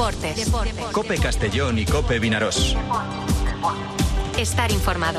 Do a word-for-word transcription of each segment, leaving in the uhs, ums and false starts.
Deportes. Deportes. COPE Castellón y COPE Vinarós. Estar informado.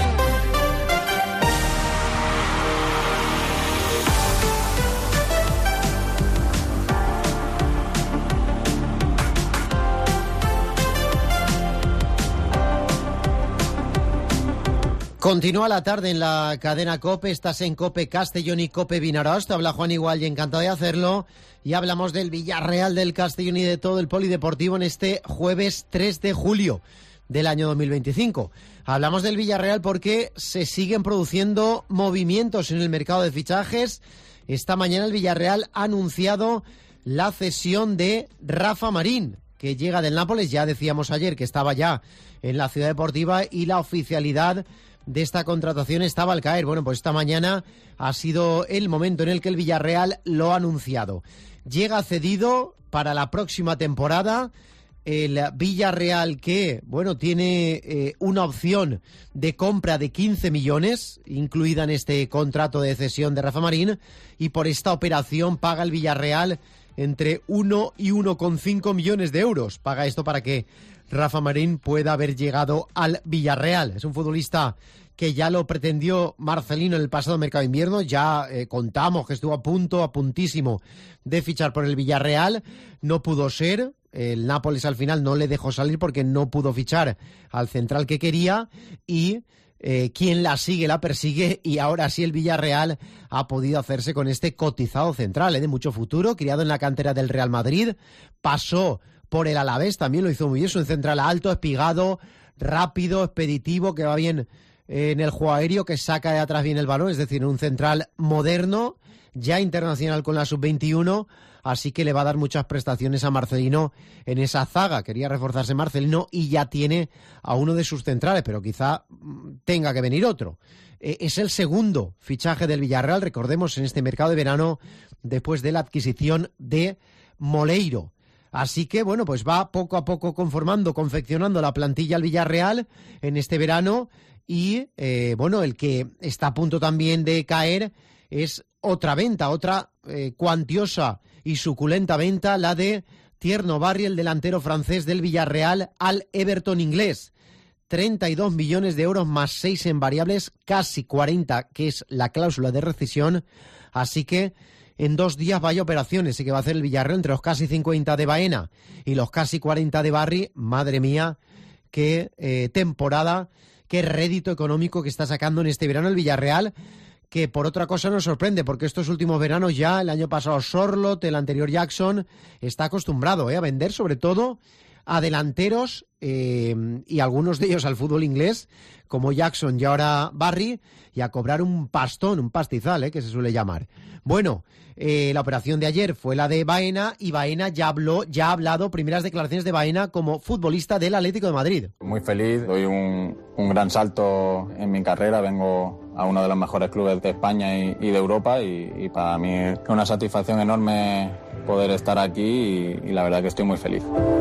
Continúa la tarde en la cadena COPE, estás en COPE Castellón y COPE Vinarós, te habla Juan Igual y encantado de hacerlo. Y hablamos del Villarreal, del Castellón y de todo el polideportivo en este jueves tres de julio del año dos mil veinticinco. Hablamos del Villarreal porque se siguen produciendo movimientos en el mercado de fichajes. Esta mañana el Villarreal ha anunciado la cesión de Rafa Marín, que llega del Nápoles. Ya decíamos ayer que estaba ya en la Ciudad Deportiva y la oficialidad de esta contratación estaba al caer. Bueno, pues esta mañana ha sido el momento en el que el Villarreal lo ha anunciado. Llega cedido para la próxima temporada. El Villarreal que, bueno, tiene eh, una opción de compra de quince millones, incluida en este contrato de cesión de Rafa Marín, y por esta operación paga el Villarreal entre uno y uno coma cinco millones de euros. Paga esto para que Rafa Marín pueda haber llegado al Villarreal. Es un futbolista que ya lo pretendió Marcelino en el pasado mercado de invierno. Ya eh, contamos que estuvo a punto, a puntísimo de fichar por el Villarreal. No pudo ser. El Nápoles al final no le dejó salir porque no pudo fichar al central que quería. Y eh, quien la sigue, la persigue. Y ahora sí el Villarreal ha podido hacerse con este cotizado central, ¿eh? de mucho futuro, criado en la cantera del Real Madrid. Pasó por el Alavés, también lo hizo muy bien. Es un central alto, espigado, rápido, expeditivo, que va bien en el juego aéreo, que saca de atrás bien el balón, es decir, un central moderno, ya internacional con la sub veintiuno, así que le va a dar muchas prestaciones a Marcelino en esa zaga. Quería reforzarse Marcelino y ya tiene a uno de sus centrales, pero quizá tenga que venir otro. Eh, es el segundo fichaje del Villarreal, recordemos, en este mercado de verano, después de la adquisición de Moleiro. Así que, bueno, pues va poco a poco conformando, confeccionando la plantilla al Villarreal en este verano. Y, eh, bueno, el que está a punto también de caer es otra venta, otra eh, cuantiosa y suculenta venta, la de Tierno Barri, el delantero francés del Villarreal, al Everton inglés. treinta y dos millones de euros más seis en variables, casi cuarenta, que es la cláusula de rescisión. Así que en dos días vaya operaciones y que va a hacer el Villarreal entre los casi cincuenta de Baena y los casi cuarenta de Barri. Madre mía, qué eh, temporada, qué rédito económico que está sacando en este verano el Villarreal, que por otra cosa nos sorprende, porque estos últimos veranos ya, el año pasado Sorloth, el anterior Jackson, está acostumbrado eh, a vender sobre todo a delanteros eh, y algunos de ellos al fútbol inglés, como Jackson y ahora Barry, y a cobrar un pastón, un pastizal, eh, que se suele llamar. Bueno, eh, la operación de ayer fue la de Baena, y Baena ya habló, ya ha hablado, primeras declaraciones de Baena como futbolista del Atlético de Madrid. Muy feliz, doy un, un gran salto en mi carrera, vengo a uno de los mejores clubes de España y, y de Europa, y, y para mí es una satisfacción enorme poder estar aquí, y, y la verdad que estoy muy feliz.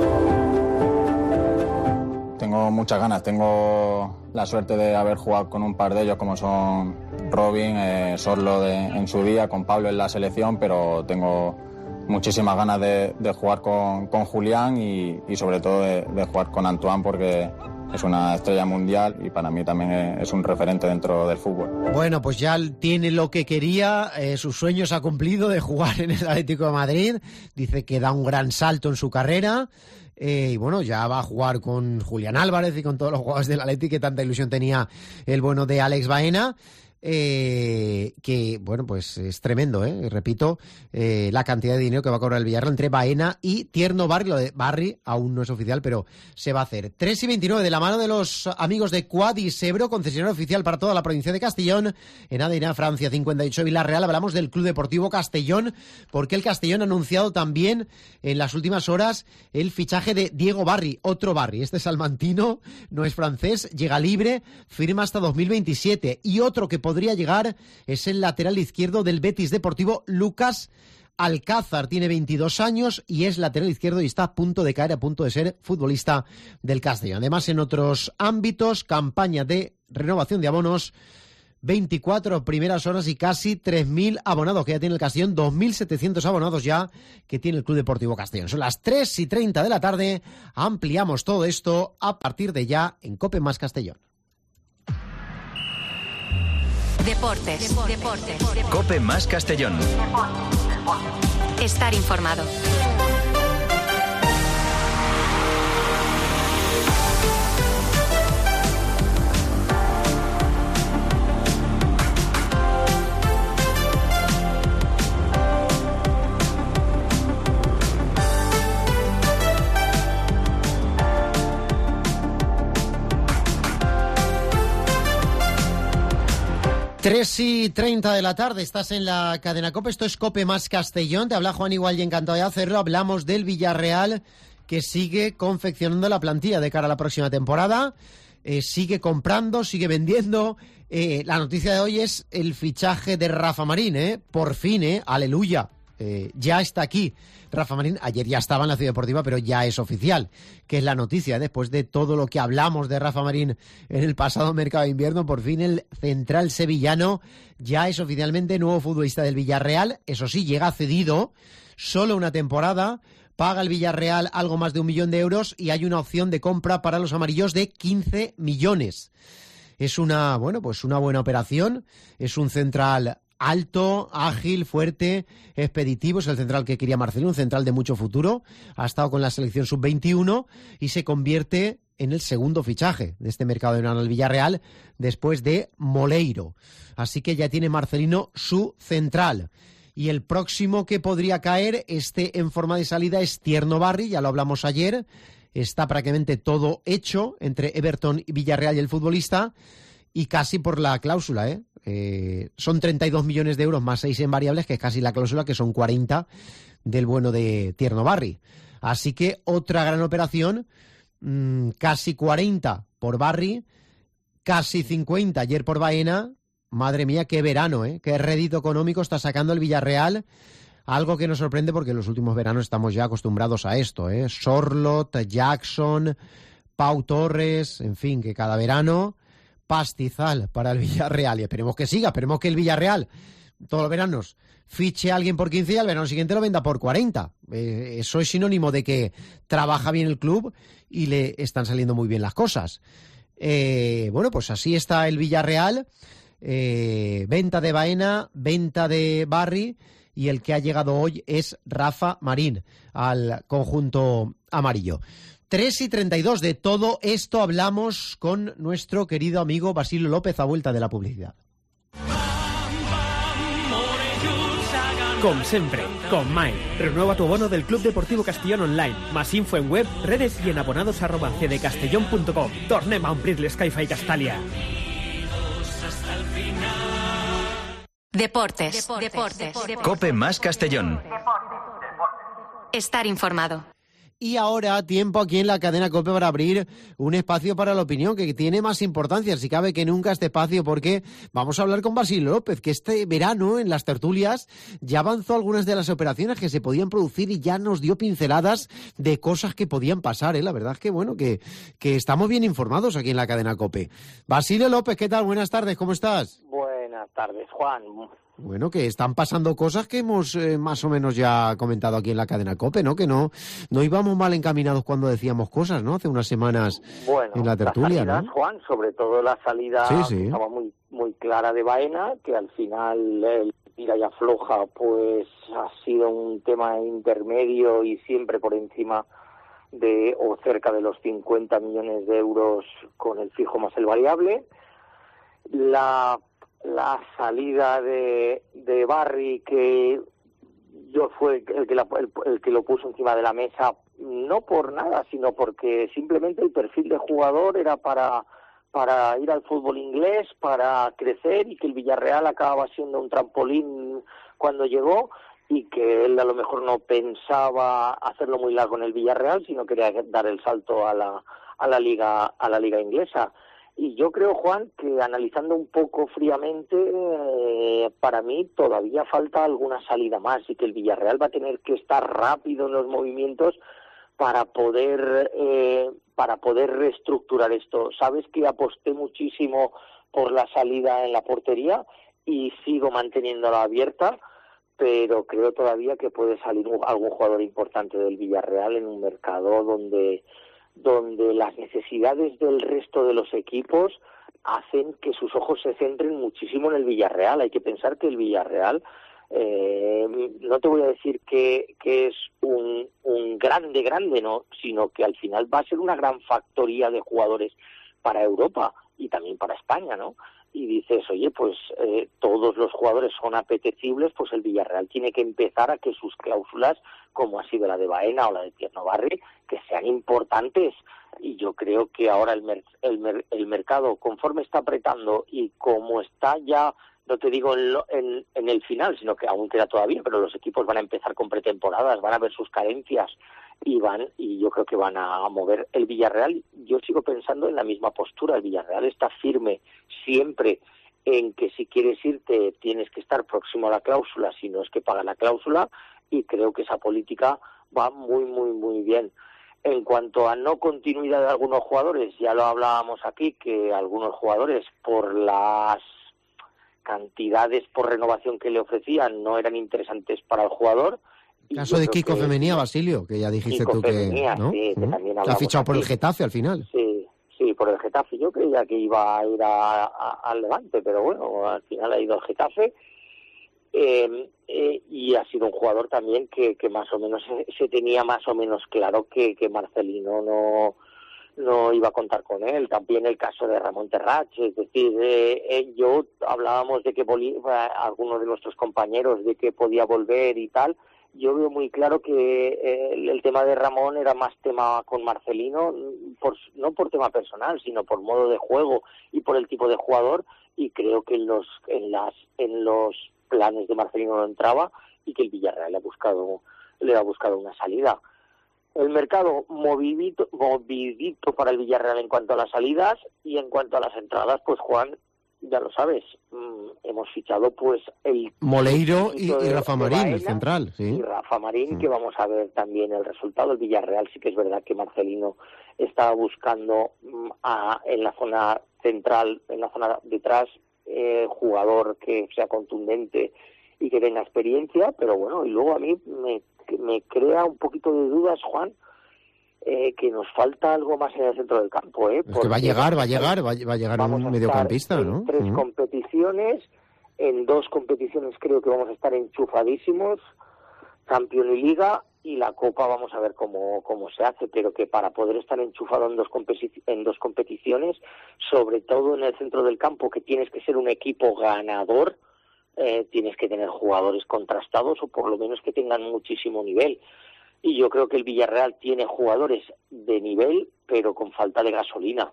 Tengo muchas ganas, tengo la suerte de haber jugado con un par de ellos como son Robin, eh, Sorloth de, en su día, con Pablo en la selección, pero tengo muchísimas ganas de, de jugar con, con Julián y, y sobre todo de, de jugar con Antoine, porque es una estrella mundial y para mí también es un referente dentro del fútbol. Bueno, pues ya tiene lo que quería, eh, sus sueños ha cumplido de jugar en el Atlético de Madrid, dice que da un gran salto en su carrera. Eh, y bueno, ya va a jugar con Julián Álvarez y con todos los jugadores del Atleti, que tanta ilusión tenía el bueno de Alex Baena. Eh, que, bueno, pues es tremendo, ¿eh? Repito, eh, la cantidad de dinero que va a cobrar el Villarreal entre Baena y Tierno Barri. Lo de Barri aún no es oficial, pero se va a hacer. tres y veintinueve, de la mano de los amigos de Quad y Sebro, concesionario oficial para toda la provincia de Castellón. En Adina, Francia, cincuenta y ocho, Villarreal. Hablamos del Club Deportivo Castellón, porque el Castellón ha anunciado también en las últimas horas el fichaje de Diego Barri, otro Barri. Este salmantino, no es francés, llega libre, firma hasta dos mil veintisiete. Y otro que podría llegar es el lateral izquierdo del Betis Deportivo, Lucas Alcázar. Tiene veintidós años y es lateral izquierdo y está a punto de caer, a punto de ser futbolista del Castellón. Además, en otros ámbitos, campaña de renovación de abonos veinticuatro primeras horas y casi tres mil abonados que ya tiene el Castellón, dos mil setecientos abonados ya que tiene el Club Deportivo Castellón. Son las tres y treinta de la tarde, ampliamos todo esto a partir de ya en COPE Más Castellón. Deportes, deportes, deportes. COPE Más Castellón. Estar informado. tres y treinta de la tarde, estás en la cadena COPE, esto es COPE Más Castellón, te habla Juan Igual y encantado de hacerlo. Hablamos del Villarreal, que sigue confeccionando la plantilla de cara a la próxima temporada, eh, sigue comprando, sigue vendiendo. Eh, la noticia de hoy es el fichaje de Rafa Marín, eh, por fin, eh, aleluya, eh, ya está aquí. Rafa Marín, ayer ya estaba en la Ciudad Deportiva, pero ya es oficial, que es la noticia, después de todo lo que hablamos de Rafa Marín en el pasado mercado de invierno, por fin el central sevillano ya es oficialmente nuevo futbolista del Villarreal. Eso sí, llega cedido, solo una temporada, paga el Villarreal algo más de un millón de euros y hay una opción de compra para los amarillos de quince millones. Es una, bueno, pues una buena operación, es un central alto, ágil, fuerte, expeditivo, es el central que quería Marcelino, un central de mucho futuro, ha estado con la selección sub veintiuno y se convierte en el segundo fichaje de este mercado de verano al Villarreal después de Moleiro. Así que ya tiene Marcelino su central. Y el próximo que podría caer, este en forma de salida, es Tierno Barri, ya lo hablamos ayer, está prácticamente todo hecho entre Everton y Villarreal y el futbolista, y casi por la cláusula, ¿eh? Eh, son treinta y dos millones de euros más seis en variables, que es casi la cláusula, que son cuarenta del bueno de Tierno Barri. Así que otra gran operación, mmm, casi cuarenta por Barri, casi cincuenta ayer por Baena. Madre mía, qué verano, ¿eh? Qué rédito económico está sacando el Villarreal. Algo que nos sorprende porque en los últimos veranos estamos ya acostumbrados a esto, ¿eh? Sorlot, Jackson, Pau Torres, en fin, que cada verano pastizal para el Villarreal, y esperemos que siga, esperemos que el Villarreal todos los veranos fiche a alguien por quince y al verano siguiente lo venda por cuarenta. Eh, eso es sinónimo de que trabaja bien el club y le están saliendo muy bien las cosas. Eh, bueno, pues así está el Villarreal, eh, venta de Baena, venta de Barri, y el que ha llegado hoy es Rafa Marín al conjunto amarillo. tres y treinta y dos, de todo esto hablamos con nuestro querido amigo Basilio López a vuelta de la publicidad. Com sempre, com mai, renueva tu abono del Club Deportivo Castellón online. Más info en web, redes y en abonados arroba c d castellón punto com. Tornem a omplir l'Skyfi Castalia. Deportes, deportes, deportes, deportes. COPE Más Castellón. Estar informado. Y ahora tiempo aquí en la cadena COPE para abrir un espacio para la opinión que tiene más importancia, si cabe que nunca, este espacio, porque vamos a hablar con Basilio López, que este verano en las tertulias ya avanzó algunas de las operaciones que se podían producir y ya nos dio pinceladas de cosas que podían pasar, ¿eh? La verdad es que, bueno, que, que estamos bien informados aquí en la cadena COPE. Basilio López, ¿qué tal? Buenas tardes, ¿cómo estás? Buenas tardes, Juan. Bueno, que están pasando cosas que hemos eh, más o menos ya comentado aquí en la cadena COPE, ¿no? Que no no íbamos mal encaminados cuando decíamos cosas, ¿no? Hace unas semanas bueno, en la tertulia, las salidas, ¿no? Juan, sobre todo la salida sí, sí. estaba muy muy clara de Baena, que al final el tira y afloja, pues ha sido un tema intermedio y siempre por encima de o cerca de los cincuenta millones de euros con el fijo más el variable. La la salida de, de Barri, que yo fue el que, la, el, el que lo puso encima de la mesa, no por nada, sino porque simplemente el perfil de jugador era para, para ir al fútbol inglés, para crecer, y que el Villarreal acababa siendo un trampolín cuando llegó, y que él a lo mejor no pensaba hacerlo muy largo en el Villarreal, sino quería dar el salto a la, a la liga, a la liga inglesa. Y yo creo, Juan, que analizando un poco fríamente, eh, para mí todavía falta alguna salida más, y que el Villarreal va a tener que estar rápido en los movimientos para poder eh, para poder reestructurar esto. Sabes que aposté muchísimo por la salida en la portería y sigo manteniéndola abierta, pero creo todavía que puede salir algún jugador importante del Villarreal en un mercado donde, donde las necesidades del resto de los equipos hacen que sus ojos se centren muchísimo en el Villarreal. Hay que pensar que el Villarreal, eh, no te voy a decir que, que es un, un grande, grande, no, sino que al final va a ser una gran factoría de jugadores para Europa y también para España, ¿no? Y dices, oye, pues eh, todos los jugadores son apetecibles, pues el Villarreal tiene que empezar a que sus cláusulas, como ha sido la de Baena o la de Tierno Barri, que sean importantes. Y yo creo que ahora el, mer- el, mer- el mercado, conforme está apretando y como está ya, no te digo en, lo, en, en el final, sino que aún queda todavía, pero los equipos van a empezar con pretemporadas, van a ver sus carencias y van y yo creo que van a mover el Villarreal. Yo sigo pensando en la misma postura. El Villarreal está firme siempre en que si quieres irte tienes que estar próximo a la cláusula, si no es que paga la cláusula, y creo que esa política va muy, muy, muy bien. En cuanto a no continuidad de algunos jugadores, ya lo hablábamos aquí, que algunos jugadores por las cantidades por renovación que le ofrecían no eran interesantes para el jugador. Caso de Kiko Femenía, Basilio, que ya dijiste Kiko tú que, Femenía, ¿no? sí, que ¿Mm? también Que ha fichado aquí. por el Getafe al final. Sí, sí, por el Getafe. Yo creía que iba a ir a, a, al Levante, pero bueno, al final ha ido al Getafe. Eh, eh, y ha sido un jugador también que, que más o menos se, se tenía más o menos claro que, que Marcelino no no iba a contar con él. También el caso de Ramón Terrach, es decir, eh, eh, yo hablábamos de que Bolí- algunos de nuestros compañeros de que podía volver y tal. Yo veo muy claro que eh, el, el tema de Ramón era más tema con Marcelino, por, no por tema personal, sino por modo de juego y por el tipo de jugador, y creo que en los en las en los planes de Marcelino no entraba y que el Villarreal le ha buscado le ha buscado una salida. El mercado movidito, movidito para el Villarreal en cuanto a las salidas, y en cuanto a las entradas, pues Juan, ya lo sabes, mmm, hemos fichado pues el Moleiro y, y de, Rafa de Marín, Baena, el central, sí. Y Rafa Marín, Mm. que vamos a ver también el resultado. El Villarreal sí que es verdad que Marcelino estaba buscando mmm, a, en la zona central, en la zona detrás, eh, jugador que sea contundente y que tenga experiencia, pero bueno, y luego a mí me, me crea un poquito de dudas, Juan, eh, que nos falta algo más en el centro del campo, ¿eh? Es que va a llegar, va a llegar, va a, va a llegar un mediocampista, en ¿no? tres Mm. competiciones, en dos competiciones creo que vamos a estar enchufadísimos, Champions y Liga, y la Copa vamos a ver cómo, cómo se hace, pero que para poder estar enchufado en dos, competi- en dos competiciones, sobre todo en el centro del campo, que tienes que ser un equipo ganador, eh, tienes que tener jugadores contrastados o por lo menos que tengan muchísimo nivel. Y yo creo que el Villarreal tiene jugadores de nivel, pero con falta de gasolina.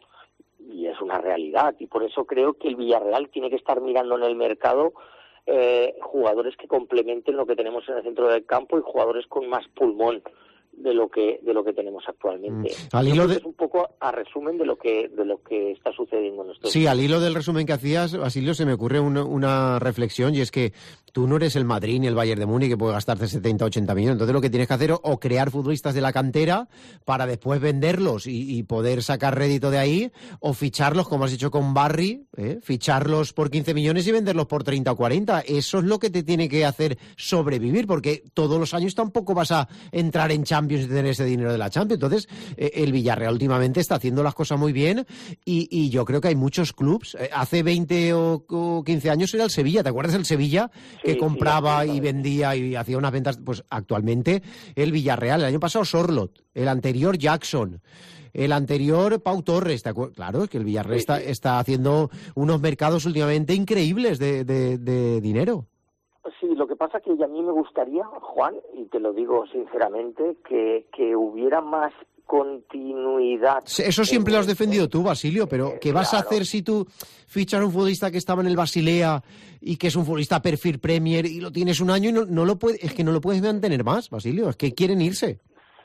Y es una realidad. Y por eso creo que el Villarreal tiene que estar mirando en el mercado eh, jugadores que complementen lo que tenemos en el centro del campo y jugadores con más pulmón de lo que de lo que tenemos actualmente. Mm. Al hilo de... Es un poco a resumen de lo que de lo que está sucediendo en estos Sí, al hilo del resumen que hacías, Basilio, se me ocurre una, una reflexión, y es que tú no eres el Madrid ni el Bayern de Múnich que puede gastarte setenta, ochenta millones. Entonces lo que tienes que hacer es o crear futbolistas de la cantera para después venderlos y, y poder sacar rédito de ahí, o ficharlos, como has hecho con Barry, ¿eh? ficharlos por quince millones y venderlos por treinta o cuarenta. Eso es lo que te tiene que hacer sobrevivir, porque todos los años tampoco vas a entrar en Champions y tener ese dinero de la Champions. Entonces, eh, el Villarreal últimamente está haciendo las cosas muy bien, y, y yo creo que hay muchos clubs. Eh, hace veinte o, o quince años era el Sevilla, ¿te acuerdas del Sevilla? Que Sí, compraba sí, y vendía y hacía unas ventas. Pues actualmente el Villarreal, el año pasado Sorlot, el anterior Jackson, el anterior Pau Torres, ¿te acuerdas? Claro, es que el Villarreal Sí, está, sí. está haciendo unos mercados últimamente increíbles de, de, de dinero. Sí, lo que pasa que a mí me gustaría, Juan, y te lo digo sinceramente, que, que hubiera más continuidad. Eso siempre en- lo has defendido tú, Basilio, pero Eh, ¿qué vas a claro. hacer si tú fichas a un futbolista que estaba en el Basilea y que es un futbolista perfil Premier y lo tienes un año y no, no lo puedes, es que no lo puedes mantener más, Basilio? Es que quieren irse.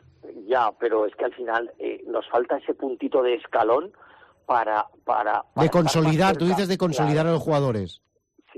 Ya, pero es que al final eh, nos falta ese puntito de escalón para... para, para De estar más consolidar, tú cerca. dices de consolidar Claro. a los jugadores. Sí, de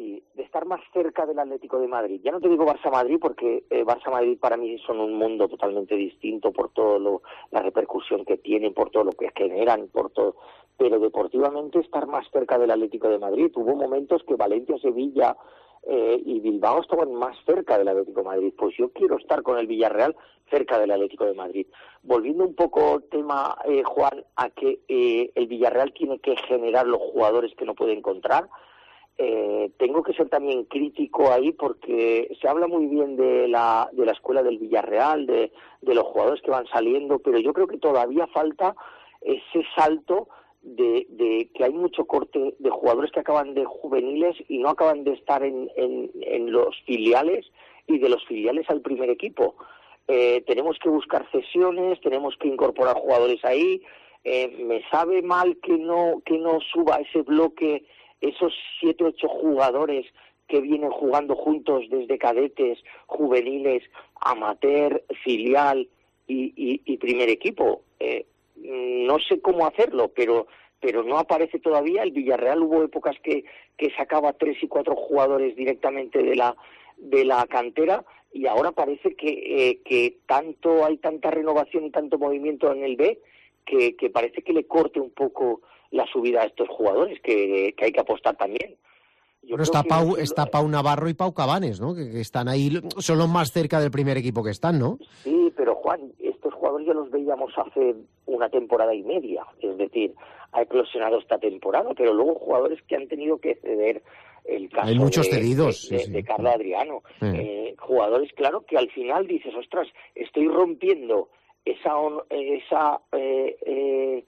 estar más cerca del Atlético de Madrid. Ya no te digo Barça-Madrid, porque eh, Barça-Madrid para mí son un mundo totalmente distinto por todo lo, la repercusión que tienen, por todo lo que generan, por todo. Pero deportivamente estar más cerca del Atlético de Madrid. Hubo momentos que Valencia, Sevilla eh, y Bilbao estaban más cerca del Atlético de Madrid. Pues yo quiero estar con el Villarreal cerca del Atlético de Madrid. Volviendo un poco tema, eh, Juan, a que eh, el Villarreal tiene que generar los jugadores que no puede encontrar. Eh, tengo que ser también crítico ahí porque se habla muy bien de la de la escuela del Villarreal, de, de los jugadores que van saliendo, pero yo creo que todavía falta ese salto de, de que hay mucho corte de jugadores que acaban de juveniles y no acaban de estar en, en, en los filiales y de los filiales al primer equipo. Eh, tenemos que buscar cesiones, tenemos que incorporar jugadores ahí. Eh, me sabe mal que no que no suba ese bloque, esos siete ocho jugadores que vienen jugando juntos desde cadetes, juveniles, amateur, filial y, y, y primer equipo. Eh, no sé cómo hacerlo, pero pero no aparece todavía. El Villarreal hubo épocas que, que sacaba tres y cuatro jugadores directamente de la de la cantera y ahora parece que, eh, que tanto hay tanta renovación y tanto movimiento en el B que, que parece que le corte un poco la subida a estos jugadores, que, que hay que apostar también. Yo Pero está Pau, que... está Pau Navarro y Pau Cabanes, ¿no? Que, que están ahí, son los más cerca del primer equipo que están, ¿no? Sí, pero Juan, estos jugadores ya los veíamos hace una temporada y media, es decir, ha eclosionado esta temporada, pero luego jugadores que han tenido que ceder, el caso Hay muchos de, cedidos, de, sí, de, sí. de Carlos Adriano, sí. eh, jugadores, claro, que al final dices, ostras, estoy rompiendo esa esa eh, eh,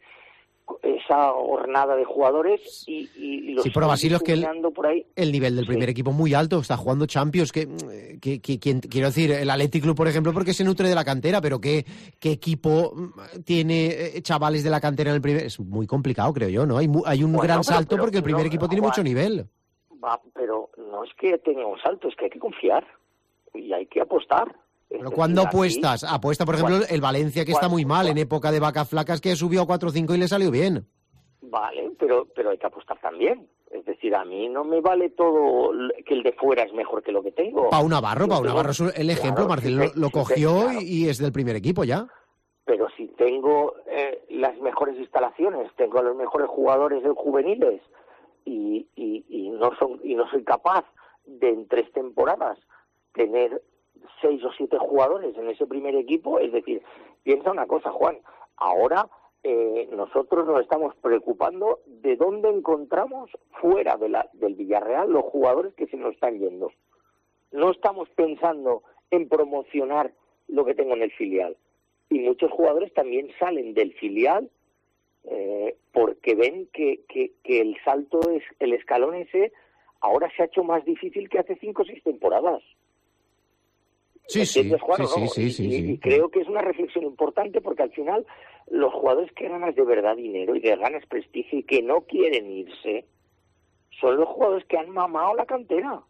esa hornada de jugadores y, y los sí, pero Basilio, es que el, por ahí. el nivel del primer sí. equipo muy alto, está jugando Champions, que, que, que, que quiero decir, el Athletic Club, por ejemplo, porque se nutre de la cantera, pero ¿qué, qué equipo tiene chavales de la cantera en el primer? Es muy complicado, creo yo, ¿no? Hay, hay un bueno, gran pero, salto pero, porque el primer no, equipo tiene Juan, mucho nivel. Va, pero no es que tenga un salto, es que hay que confiar y hay que apostar. Pero ¿cuándo apuestas? Aquí, apuesta, por ejemplo, el Valencia, que está muy mal, en época de vacas flacas, que subió a cuatro cinco y le salió bien. Vale, pero pero hay que apostar también. Es decir, a mí no me vale todo que el de fuera es mejor que lo que tengo. Pau Navarro, Pau Navarro es el ejemplo, claro, Marcelo si te, lo, lo si cogió te, claro. y es del primer equipo ya. Pero si tengo eh, las mejores instalaciones, tengo a los mejores jugadores de juveniles y, y, y, no son, y no soy capaz de en tres temporadas tener seis o siete jugadores en ese primer equipo, es decir, piensa una cosa, Juan, ahora eh, nosotros nos estamos preocupando de dónde encontramos fuera de la, del Villarreal los jugadores que se nos están yendo. No estamos pensando en promocionar lo que tengo en el filial. Y muchos jugadores también salen del filial eh, porque ven que, que, que el salto, es el escalón ese, ahora se ha hecho más difícil que hace cinco o seis temporadas. Sí, sí, Juan, sí, ¿no? sí, sí, sí, y, sí. y creo que es una reflexión importante porque al final los jugadores que ganan de verdad dinero y que ganan prestigio y que no quieren irse son los jugadores que han mamado la cantera.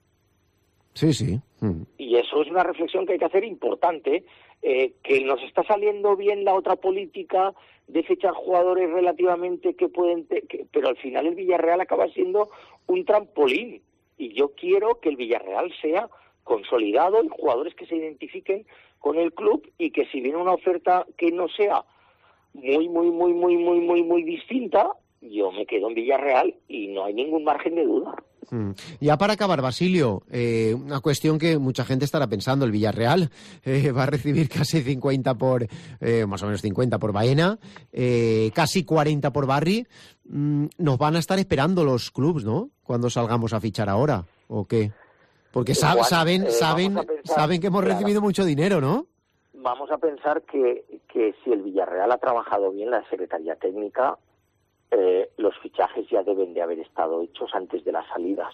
Sí, sí. Mm. Y eso es una reflexión que hay que hacer importante, eh, que nos está saliendo bien la otra política de fechar jugadores relativamente que pueden... Te- que, pero al final el Villarreal acaba siendo un trampolín. Y yo quiero que el Villarreal sea consolidado y jugadores que se identifiquen con el club y que si viene una oferta que no sea muy, muy, muy, muy, muy, muy, muy distinta, yo me quedo en Villarreal y no hay ningún margen de duda. Mm. Ya para acabar, Basilio, eh, una cuestión que mucha gente estará pensando, el Villarreal eh, va a recibir casi cincuenta por, eh, más o menos cincuenta por Baena, eh, casi cuarenta por Barry. Mm, nos van a estar esperando los clubs, ¿no? Cuando salgamos a fichar ahora, ¿o qué? Porque sab- Igual, saben, eh, saben, pensar, saben que hemos claro, recibido mucho dinero, ¿no? Vamos a pensar que, que si el Villarreal ha trabajado bien la Secretaría Técnica, eh, los fichajes ya deben de haber estado hechos antes de las salidas.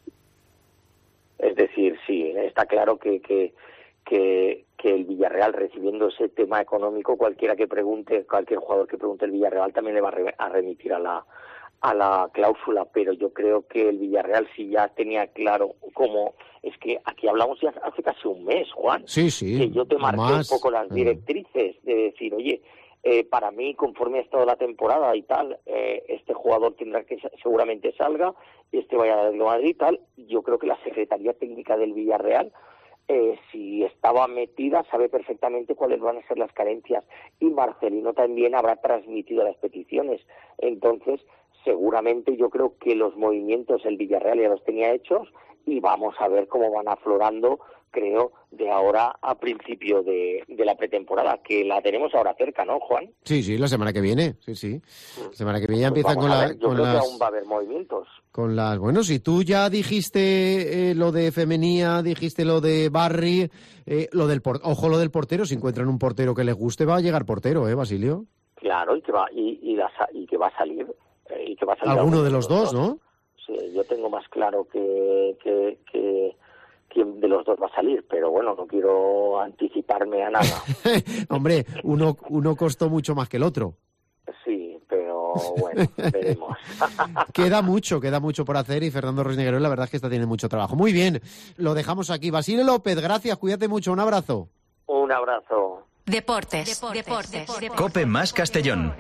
Es decir, sí, está claro que, que, que, que el Villarreal, recibiendo ese tema económico, cualquiera que pregunte, cualquier jugador que pregunte el Villarreal también le va a, re- a remitir a la a la cláusula, pero yo creo que el Villarreal sí ya tenía claro cómo, es que aquí hablamos ya hace casi un mes, Juan, Sí, sí. que yo te marqué más, un poco las eh. directrices de decir, oye, Eh, para mí, conforme ha estado la temporada y tal, eh, este jugador tendrá que seguramente salga, este vaya a Real Madrid y tal. Yo creo que la Secretaría Técnica del Villarreal, eh, si estaba metida, sabe perfectamente cuáles van a ser las carencias, y Marcelino también habrá transmitido las peticiones. Entonces, seguramente yo creo que los movimientos el Villarreal ya los tenía hechos, y vamos a ver cómo van aflorando, creo, de ahora a principio de, de la pretemporada, que la tenemos ahora cerca, ¿no, Juan? Sí, sí, la semana que viene, sí, sí. La semana que viene ya pues empiezan con, la, ver, yo con creo las... que aún va a haber movimientos. Con las... Bueno, si tú ya dijiste eh, lo de Femenía, dijiste lo de Barry, eh, lo del por... ojo lo del portero, si encuentran un portero que les guste, va a llegar portero, ¿eh, Basilio? Claro, y que va, y, y, la, y que va a salir. Eh, y que va a salir alguno de los dos, ¿no? Sí, yo tengo más claro que, que, que quién de los dos va a salir, pero bueno, no quiero anticiparme a nada. Hombre, uno, uno costó mucho más que el otro. Sí, pero bueno, veremos. Queda mucho, queda mucho por hacer, y Fernando Ruiz Negreiro, la verdad es que está teniendo mucho trabajo. Muy bien, lo dejamos aquí. Basilio López, gracias, cuídate mucho, un abrazo. Un abrazo. Deportes, deportes, deportes, deportes. Cope más Castellón.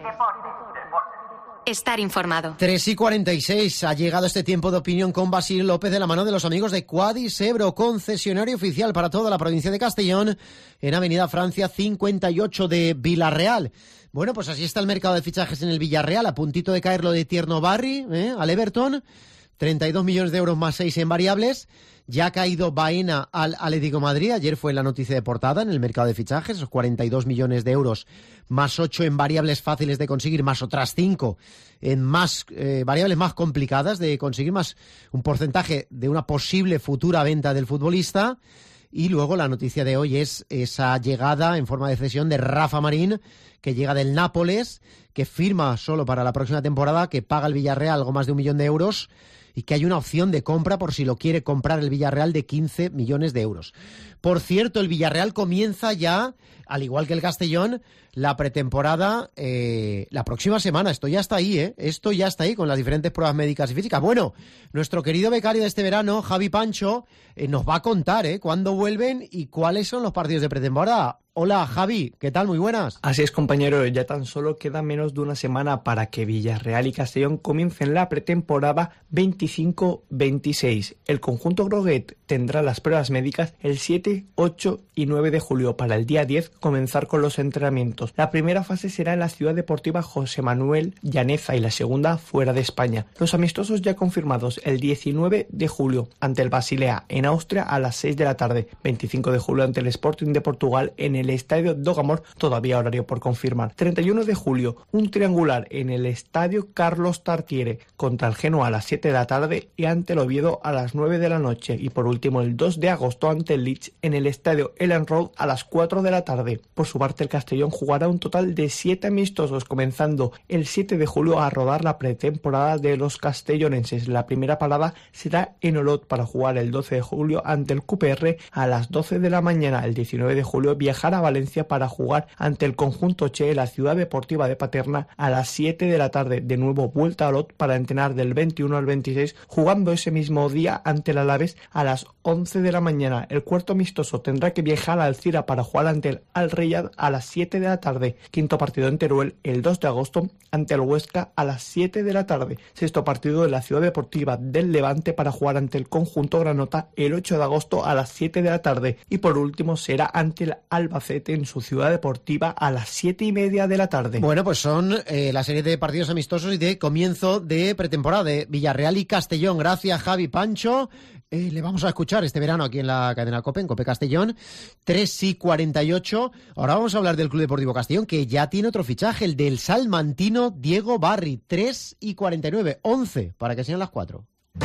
Estar informado. tres y cuarenta y seis, ha llegado este tiempo de opinión con Basilio López, de la mano de los amigos de Quadis Ebro, concesionario oficial para toda la provincia de Castellón, en Avenida Francia cincuenta y ocho de Villarreal. Bueno, pues así está el mercado de fichajes en el Villarreal, a puntito de caer lo de Tierno Barry, ¿eh? al Everton, treinta y dos millones de euros más seis en variables. Ya ha caído Baena al Atlético de Madrid, ayer fue la noticia de portada en el mercado de fichajes, esos cuarenta y dos millones de euros más ocho en variables fáciles de conseguir, más otras cinco en más eh, variables más complicadas de conseguir, más un porcentaje de una posible futura venta del futbolista. Y luego la noticia de hoy es esa llegada en forma de cesión de Rafa Marín, que llega del Nápoles, que firma solo para la próxima temporada, que paga el Villarreal algo más de un millón de euros, y que hay una opción de compra por si lo quiere comprar el Villarreal de quince millones de euros. Por cierto, el Villarreal comienza ya, al igual que el Castellón, la pretemporada eh, la próxima semana. Esto ya está ahí, ¿eh? Esto ya está ahí con las diferentes pruebas médicas y físicas. Bueno, nuestro querido becario de este verano, Javi Pancho, eh, nos va a contar ¿eh? cuándo vuelven y cuáles son los partidos de pretemporada. Hola Javi, ¿qué tal? Muy buenas. Así es, compañero, ya tan solo queda menos de una semana para que Villarreal y Castellón comiencen la pretemporada veinticinco veintiséis. El conjunto groguet tendrá las pruebas médicas el siete, ocho y nueve de julio, para el día diez comenzar con los entrenamientos. La primera fase será en la Ciudad Deportiva José Manuel Llaneza y la segunda fuera de España. Los amistosos ya confirmados el diecinueve de julio ante el Basilea en Austria a las seis de la tarde, veinticinco de julio ante el Sporting de Portugal en el Estadio Dogamor, todavía horario por confirmar. treinta y uno de julio, un triangular en el Estadio Carlos Tartiere contra el Genoa a las siete de la tarde y ante el Oviedo a las nueve de la noche. Y por último, el dos de agosto ante el Leeds en el Estadio Ellen Road a las cuatro de la tarde. Por su parte, el Castellón jugará un total de siete amistosos, comenzando el siete de julio a rodar la pretemporada de los castellonenses. La primera parada será en Olot para jugar el doce de julio ante el Q P R a las doce de la mañana. El diecinueve de julio viajará a Valencia para jugar ante el conjunto Che en la Ciudad Deportiva de Paterna a las siete de la tarde. De nuevo vuelta a Olot para entrenar del veintiuno al veintiséis, jugando ese mismo día ante el Alavés a las once de la mañana. El cuarto amistoso tendrá que viajar a Alcira para jugar ante el Al Riyad a las siete de la tarde. Quinto partido en Teruel el dos de agosto ante el Huesca a las siete de la tarde. Sexto partido en la Ciudad Deportiva del Levante para jugar ante el conjunto granota el ocho de agosto a las siete de la tarde. Y por último será ante el Albacete en su Ciudad Deportiva a las siete y media de la tarde. Bueno, pues son eh, la serie de partidos amistosos y de comienzo de pretemporada de Villarreal y Castellón. Gracias, Javi Pancho. Eh, le vamos a escuchar este verano aquí en la cadena COPE, en COPE Castellón, tres y cuarenta y ocho. Ahora vamos a hablar del Club Deportivo Castellón, que ya tiene otro fichaje, el del salmantino Diego Barry, tres y cuarenta y nueve, once, para que sean las cuatro.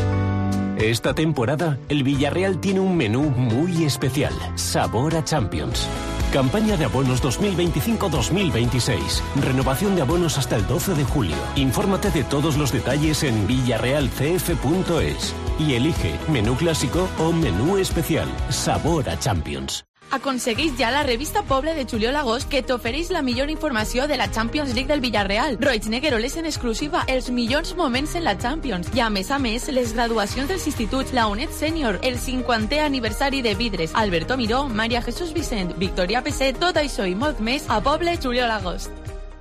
Esta temporada, el Villarreal tiene un menú muy especial, Sabor a Champions. Campaña de abonos dos mil veinticinco dos mil veintiséis. Renovación de abonos hasta el doce de julio. Infórmate de todos los detalles en villarreal c f punto es y elige menú clásico o menú especial. Sabor a Champions. Aconsegueix ja la revista Poble de Juliol Agost, que t'ofereix la millor informació de la Champions League del Villarreal. Roig Negueroles en exclusiva els millors moments en la Champions. I a més a més, les graduacions dels instituts, la UNED Sènior, el cinquantè aniversari de Vidres, Alberto Miró, Maria Jesús Vicent, Victoria Pesset, tot això i molt més a Poble Juliol Agost.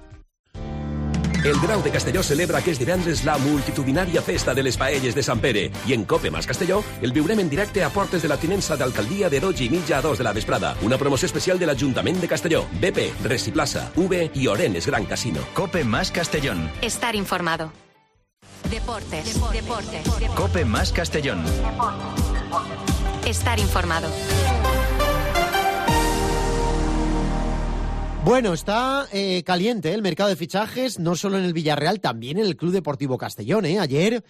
El Grau de Castelló celebra aquest divendres la multitudinària festa de les paelles de Sant Pere i en Cope Mas Castelló el viurem en directe a portes de la tinença d'alcaldia de dotze i mitja a dos de la vesprada. Una promoció especial de l'Ajuntament de Castelló, B P, Reciplaza, V i Orenes Gran Casino. Cope Más Castellón. Estar informado. Deportes. Deportes. Deportes. Cope Más Castellón. Estar informado. Bueno, está eh, caliente el mercado de fichajes, no solo en el Villarreal, también en el Club Deportivo Castellón. ¿eh? Ayer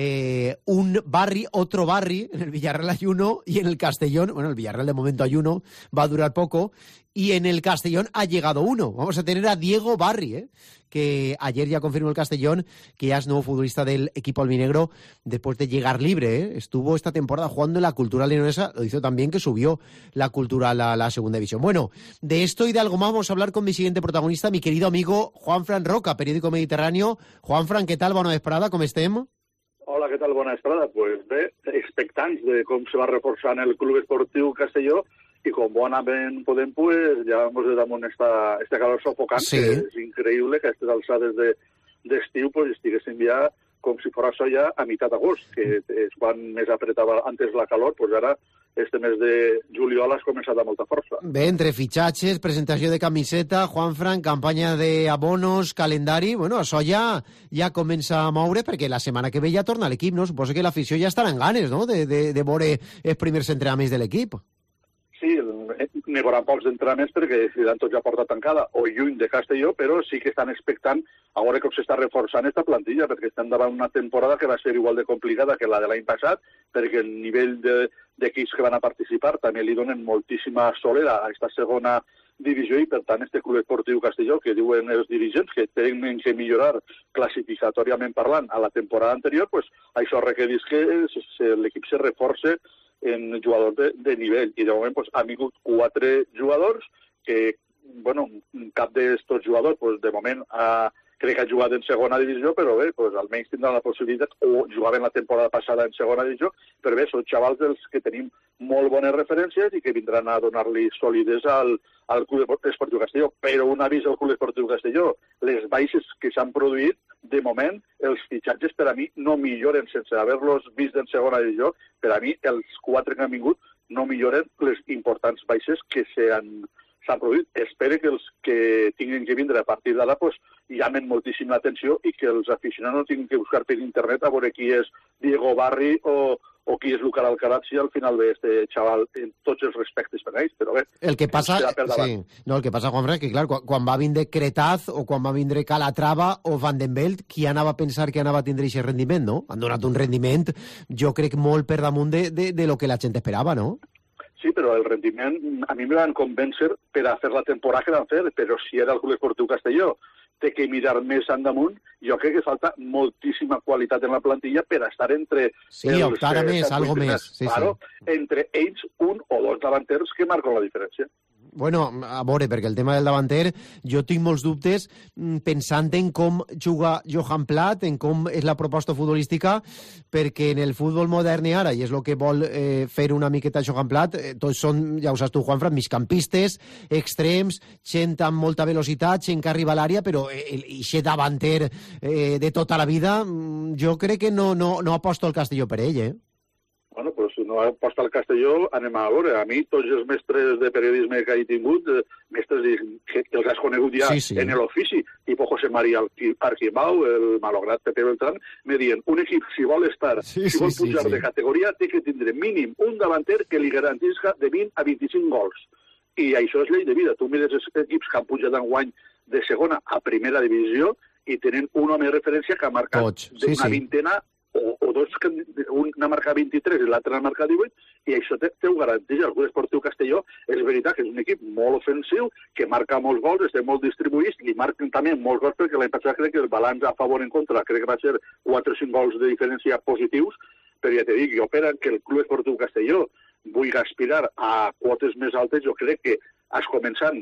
eh, un Barry, otro Barry, en el Villarreal hay uno y en el Castellón, bueno, el Villarreal de momento hay uno, va a durar poco, y en el Castellón ha llegado uno. Vamos a tener a Diego Barry, ¿eh? que ayer ya confirmó el Castellón que ya es nuevo futbolista del equipo albinegro después de llegar libre. ¿eh? Estuvo esta temporada jugando en la Cultural leonesa, lo hizo también que subió la Cultural a la segunda división. Bueno, de esto y de algo más vamos a hablar con mi siguiente protagonista, mi querido amigo Juanfran Roca, periódico Mediterráneo. Juanfran, què tal? Bona vesprada, com estem? Hola, què tal? Bona vesprada. Pues bé, expectants de com se va reforçant el Club Esportiu Castelló i com bonament podem, pues, ja hemos de damunt esta, esta calor sofocant, sí. que és increïble que a aquestes alçades de, d'estiu pues, estiguéssim ja com si fos això ja a meitat d'agost, que és quan més apretava antes la calor, pues ara este mes de juliol has començat amb molta força. Bé, entre fitxatges, presentació de camiseta, Juanfran, campanya d'abonos, calendari, bueno, això ja ja comença a moure perquè la setmana que ve ja torna l'equip, no? Suposo que l'afició ja estarà en ganes, no?, de, de, de veure els primers entrenaments de l'equip. Sí, n'hi haurà pocs d'entrenaments perquè seran tots a porta tancada o lluny de Castelló, però sí que estan expectant a veure com s'està reforçant aquesta plantilla, perquè estem davant una temporada que va ser igual de complicada que la de l'any passat, perquè el nivell de, d'equips que van a participar també li donen moltíssima solera a aquesta segona divisió i, per tant, este Club Esportiu Castelló, que diuen els dirigents que tenen que millorar classificatòriament parlant a la temporada anterior, pues, això requereix que l'equip se reforce en jugadors de, de nivell. I de moment pues, han vingut quatre jugadors que, bueno, cap d'estos jugadors, pues, de moment, ha, crec que ha jugat en segona divisió, però bé, pues, almenys tindran la possibilitat, o jugaven la temporada passada en segona divisió, però bé, són xavals dels que tenim molt bones referències i que vindran a donar-li solidesa al, al Club Esportiu Castelló. Però un avís al Club Esportiu Castelló, les baixes que s'han produït, de moment, els fitxatges per a mi no milloren sense haver-los vist en segona divisió. Per a mi, els quatre que han vingut no milloren les importants baixes que s'han s'han produït. Espero que els que tinguin que vindre a partir d'ara pues, llamen moltíssim l'atenció i que els aficionats no tinguin que buscar per internet a veure qui és Diego Barry o, o qui és Lucar Alcaraz, si al final ve este xaval en tots els respectes per ells, però bé, el que passa, sí, no, el que passa, Juanfran, que clar, quan, quan va vindre Cretaz o quan va vindre Calatrava o Van den Belt, qui anava a pensar que anava a tindre aquest rendiment, no? Han donat un rendiment, jo crec, molt per damunt de, de, de lo que la gent esperava, no? Sí, però el rendiment a mi me van convèncer per a fer la temporada que van fer, però si era el Club Esportiu Castelló té que mirar més endamunt, jo crec que falta moltíssima qualitat en la plantilla per a estar entre... Sí, els, optar a més, algo més. Sí, claro, sí. Entre ells, un o dos davanters que marquen la diferència. Bueno, a veure, perquè el tema del davanter, jo tinc molts dubtes pensant en com juga Johan Plat, en com és la proposta futbolística, perquè en el futbol modern i ara, i és el que vol eh, fer una miqueta Johan Plat, eh, tots són, ja ho saps tu, Juanfran, migcampistes, extrems, gent amb molta velocitat, gent que arriba a l'àrea, però aquest davanter eh, de tota la vida, jo crec que no, no, no aposto el Castelló per ell, eh? Bueno, pues no aposta al Castelló, anem a veure. A mi, tots els mestres de periodisme que he tingut, eh, mestres que, que els has conegut ja sí, sí. en l'ofici, tipus José María Arquimau, el malograt Pepe Beltrán, me diuen, un equip, si vol estar, sí, si vol sí, pujar sí, sí. de categoria, té que tindre mínim un davanter que li garantisca de vint a vint-i-cinc gols. I això és llei de vida. Tu mires els equips que han pujat enguany de segona a primera divisió i tenen un home de referència que ha marcat Tots. d'una sí, sí. vintena o, o dos, que un n'ha marcat vint-i-tres i l'altre n'ha marcat divuit, i això te, te ho garanteix. El Club Esportiu Castelló és veritat que és un equip molt ofensiu, que marca molts gols, està molt distribuït, i marquen també molts gols, perquè l'any passat crec que el balanç a favor en contra, crec que va ser quatre o cinc gols de diferència positius, però ja te dic, jo per que el Club Esportiu Castelló vulgui aspirar a quotes més altes, jo crec que es començant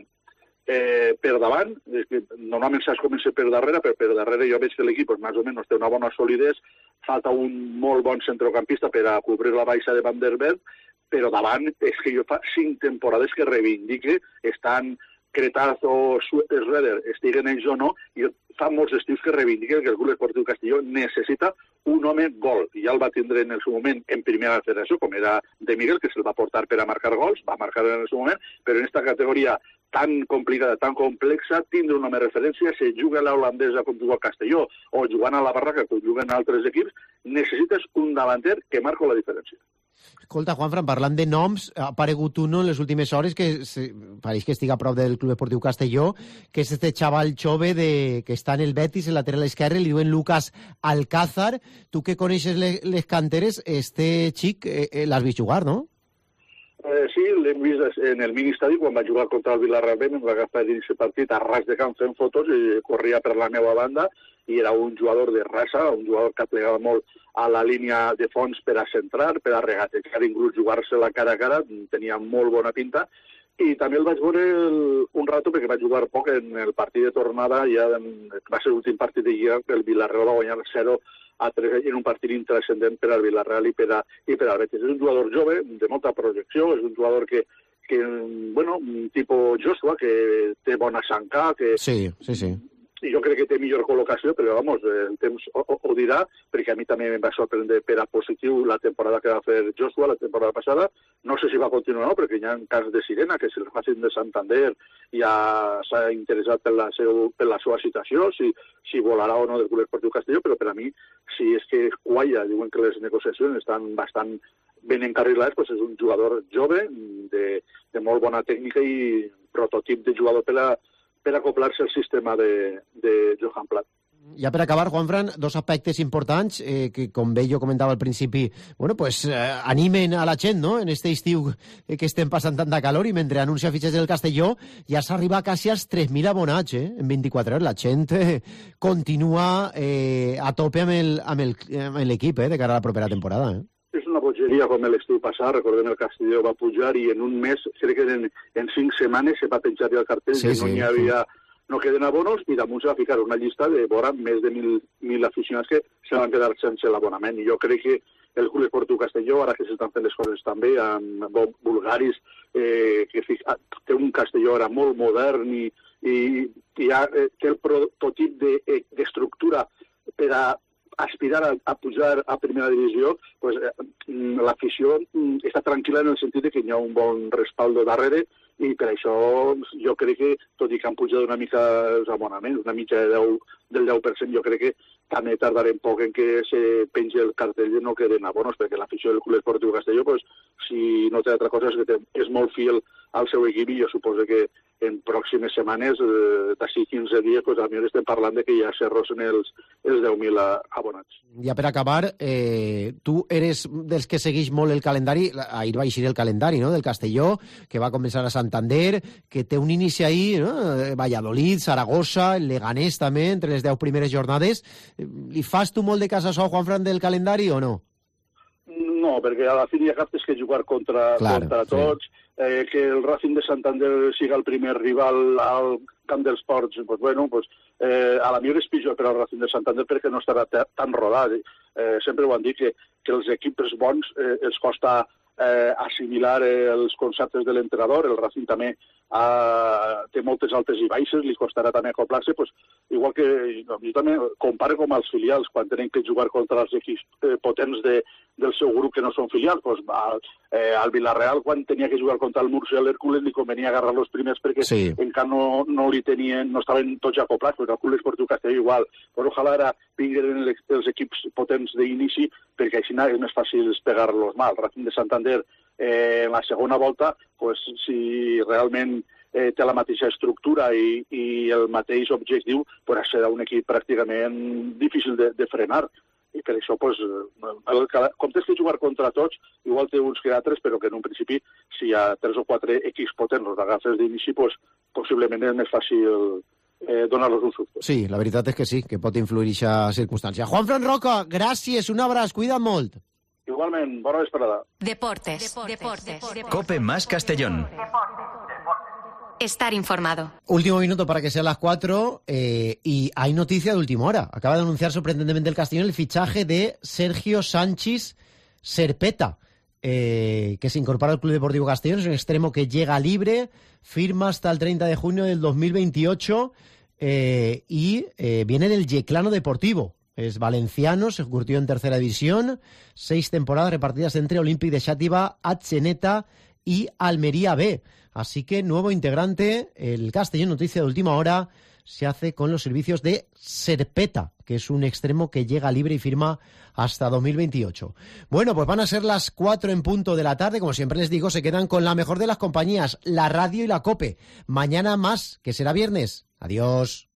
Eh, per davant, normalment s'has començat per darrere, però per darrere jo veig que l'equip pues, més o menys té una bona solidesa, falta un molt bon centrocampista per a cobrir la baixa de Van der Belt, però davant és que jo fa cinc temporades que reivindique, estan Cretaz o Schroeder estiguen ells o no, i fa molts estius que reivindiquen que el Club Esportiu Castelló necessita un home gol. Ja el va tindre en el seu moment en primera federació, com era De Miguel, que se'l va portar per a marcar gols, va marcar en el seu moment, però en aquesta categoria tan complicada, tan complexa, tindre un home de referència, si juga a l'holandesa com juga al Castelló, o jugant a la Barraca com juguen altres equips, necessites un davanter que marca la diferència. Escolta, Juanfran, parlant de noms, ha aparegut uno en les últimes hores que se, pareix que estigui a prop del Club Esportiu Castelló, que és este xaval jove de, que està en el Betis, en el lateral esquerre, li diuen Lucas Alcázar. Tu que coneixes les, les canteres, este xic eh, eh, l'has vist jugar, no? Eh, sí, l'hem vist en el mini-estadi quan va jugar contra el Villarreal, em va agafar dins aquest partit a ras de camp fent fotos i corria per la meva banda i era un jugador de raça, un jugador que aplegava molt a la línia de fons per a centrar, per a regatejar, inclús jugar-se la cara a cara, tenia molt bona pinta. I també el vaig veure el, un rato perquè vaig jugar poc en el partit de tornada, ja en, va ser l'últim partit de lliga, el Villarreal va guanyar zero a tres en un partit intrascendent per al Villarreal i per, a, i per al Betis. És un jugador jove, de molta projecció, és un jugador que, que bueno, un tipus Joshua, que té bona sanca, que... Sí, sí, sí. I jo crec que té millor col·locació, però vamos, el temps ho, ho dirà, perquè a mi també em va sorprendre per a positiu la temporada que va fer Joshua la temporada passada. No sé si va continuar o no, perquè hi ha un cas de Sirena, que és el Racing de Santander, ja s'ha interessat per la, seu, per la seva situació, si, si volarà o no del Club Esportiu Castelló, però per a mi, si és que Cualla, diuen que les negociacions estan bastant ben encarrilades, pues és un jugador jove, de, de molt bona tècnica i prototip de jugador per a per acoplar-se al sistema de, de Johan Plat. Ja per acabar, Juanfran, dos aspectes importants eh, que, com bé jo comentava al principi, bueno, pues, eh, animen a la gent, no?, en este estiu eh, que estem passant tanta calor i mentre anuncia fitxes del Castelló ja s'arriba quasi als tres mil abonats, eh, en vint-i-quatre hores. La gent eh, continua eh, a tope amb l'equip eh, de cara a la propera temporada, eh? És una bogeria com l'estiu passat, recordem el Castelló va pujar i en un mes, crec que en, en cinc setmanes se va penjar el cartell sí, que no sí, hi havia, sí. no queden abonos i damunt se va ficar una llista de vora més de mil, mil aficionats que se van quedar sense l'abonament. I jo crec que el Club Esportiu Castelló, ara que s'estan fent les coses també, amb Bulgaris, eh, que fica, té un Castelló ara molt modern i, i, i ha, eh, té el prototip d'estructura de, per a aspirar a, a pujar a primera divisió, pues, eh, l'afició està tranquil·la en el sentit de que hi ha un bon respaldo darrere i per això jo crec que, tot i que han pujat una mica els abonaments, una mitja de deu, del deu per cent, jo crec que també tardarem poc en que se pengi el cartell i no queden abonos, perquè l'afició del Club Esportiu Castelló, pues, si no té altra cosa, és que té, és molt fiel al seu equip i jo suposo que en pròximes setmanes, eh, d'ací quinze dies, pues, a mi estem parlant de que ja s'arrossen els, els deu mil abonats. Ja per acabar, eh, tu eres dels que segueix molt el calendari, ahir va eixir el calendari, no?, del Castelló, que va començar a Santander, que té un inici ahir, no?, Valladolid, Saragossa, el Leganés també, entre les deu primeres jornades. Li fas tu molt de cas a això, Juanfran, del calendari o no? No, perquè a la fi hi ha que jugar contra, claro, contra tots, sí. eh, que el Racing de Santander siga el primer rival al Camp dels Ports, pues bueno, pues, eh, a la millor és pitjor per al Racing de Santander perquè no estarà tan rodat. Eh, sempre ho han dit que, que els equips bons eh, els costa eh, assimilar eh, els conceptes de l'entrenador. El Racing també eh, té moltes altes i baixes, li costarà també acoplar-se, pues, igual que jo també comparo com els filials, quan tenen que jugar contra els equips eh, potents de, del seu grup que no són filials, pues, al, eh, al Villarreal, quan tenia que jugar contra el Murcia i l'Hèrcules, li convenia agarrar els primers perquè sí. encara no, no li tenien, no estaven tots acoplats, però el Club Esportiu Castelló igual. Però ojalà ara vinguin els equips potents d'inici, perquè així és més fàcil pegar-los mal. El Racing de Santander, eh, en la segona volta, pues, si realment eh, té la mateixa estructura i, i el mateix objectiu, pues, serà un equip pràcticament difícil de, de frenar. I per això, pues, el, com tens que jugar contra tots, igual té uns que altres, però que en un principi, si hi ha tres o quatre equips potents els agafes d'inici, pues, possiblement és més fàcil eh, donar-los un susto. Sí, la veritat és que sí, que pot influir aquesta circumstància. Juanfran Roca, gràcies, un abraç, cuida't molt. Igualment, bona vesprada. Deportes, deportes, deportes. Cope más Castellón. Estar informado. Último minuto para que sean las cuatro eh, y hay noticia de última hora. Acaba de anunciar sorprendentemente el Castellón el fichaje de Sergio Sánchez Serpeta, eh, que se incorpora al Club Deportivo Castellón. Es un extremo que llega libre, firma hasta el treinta de junio del dos mil veintiocho eh, y eh, viene del Yeclano Deportivo. Es valenciano, se curtió en tercera división, seis temporadas repartidas entre Olímpic de Xàtiva, Atxeneta y Almería B. Así que nuevo integrante, el Castellón, noticia de última hora, se hace con los servicios de Serpeta, que es un extremo que llega libre y firma hasta dos mil veintiocho. Bueno, pues van a ser las cuatro en punto de la tarde. Como siempre les digo, se quedan con la mejor de las compañías, la radio y la COPE. Mañana más, que será viernes. Adiós.